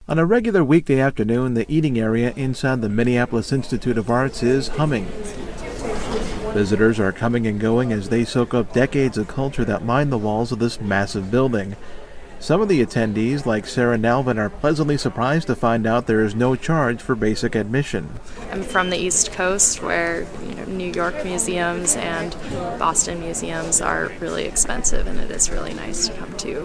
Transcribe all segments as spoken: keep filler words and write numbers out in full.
On a regular weekday afternoon, the eating area inside the Minneapolis Institute of Arts is humming. Visitors are coming and going as they soak up decades of culture that line the walls of this massive building. Some of the attendees, like Sarah Nalvin, are pleasantly surprised to find out there is no charge for basic admission. I'm from the East Coast, where you know, New York museums and Boston museums are really expensive, and it is really nice to come to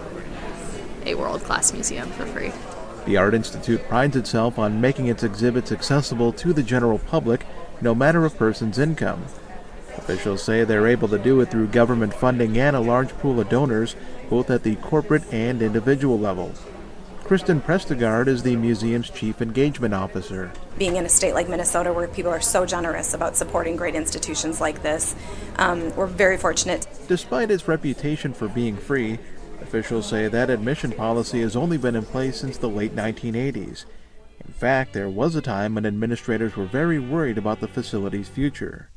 a world-class museum for free. The Art Institute prides itself on making its exhibits accessible to the general public, no matter a person's income. Officials say they're able to do it through government funding and a large pool of donors, both at the corporate and individual level. Kristen Prestegard is the museum's chief engagement officer. Being in a state like Minnesota where people are so generous about supporting great institutions like this, um, we're very fortunate. Despite its reputation for being free, officials say that admission policy has only been in place since the late nineteen eighties. In fact, there was a time when administrators were very worried about the facility's future.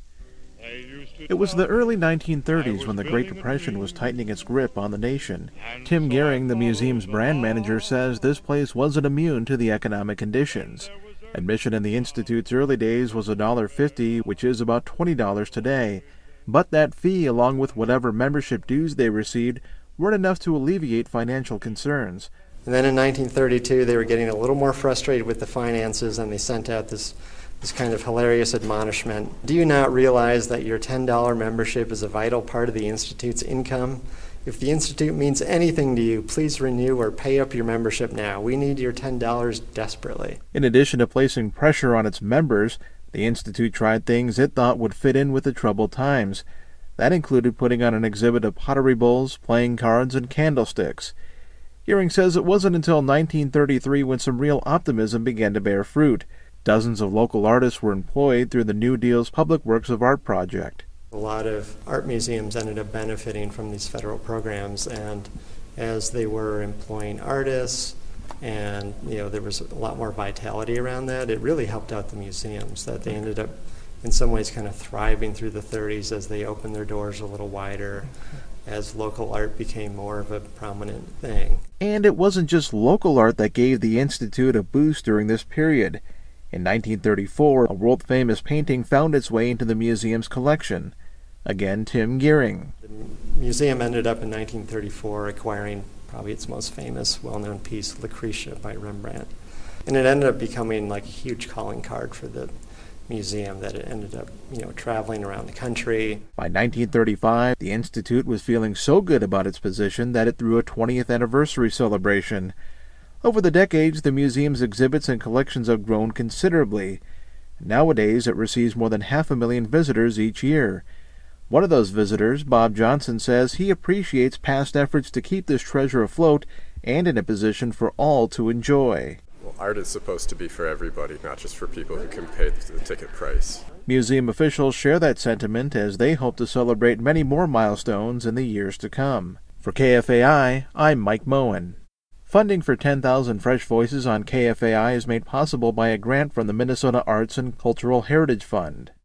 It was the early nineteen thirties when the Great Depression was tightening its grip on the nation. Tim Gehring, the museum's brand manager, says this place wasn't immune to the economic conditions. Admission in the Institute's early days was one dollar fifty, which is about twenty dollars today. But that fee, along with whatever membership dues they received, weren't enough to alleviate financial concerns. And then in nineteen thirty-two, they were getting a little more frustrated with the finances, and they sent out this this kind of hilarious admonishment. Do you not realize that your ten dollar membership is a vital part of the Institute's income? If the Institute means anything to you, please renew or pay up your membership now. We need your ten dollars desperately. In addition to placing pressure on its members, the Institute tried things it thought would fit in with the troubled times. That included putting on an exhibit of pottery bowls, playing cards, and candlesticks. Gehring says it wasn't until nineteen thirty-three when some real optimism began to bear fruit. Dozens of local artists were employed through the New Deal's Public Works of Art project. A lot of art museums ended up benefiting from these federal programs, and as they were employing artists, and you know there was a lot more vitality around that, it really helped out the museums, that they ended up in some ways kind of thriving through the thirties as they opened their doors a little wider, as local art became more of a prominent thing. And it wasn't just local art that gave the Institute a boost during this period. In nineteen thirty-four, a world-famous painting found its way into the museum's collection. Again, Tim Gehring. The museum ended up in nineteen thirty-four acquiring probably its most famous, well-known piece, Lucretia by Rembrandt. And it ended up becoming like a huge calling card for the museum, that it ended up, you know, traveling around the country. By nineteen thirty-five, the Institute was feeling so good about its position that it threw a twentieth anniversary celebration. Over the decades, the museum's exhibits and collections have grown considerably. Nowadays, it receives more than half a million visitors each year. One of those visitors, Bob Johnson, says he appreciates past efforts to keep this treasure afloat and in a position for all to enjoy. Well, art is supposed to be for everybody, not just for people who can pay the ticket price. Museum officials share that sentiment as they hope to celebrate many more milestones in the years to come. For K F A I, I'm Mike Moen. Funding for ten thousand Fresh Voices on K F A I is made possible by a grant from the Minnesota Arts and Cultural Heritage Fund.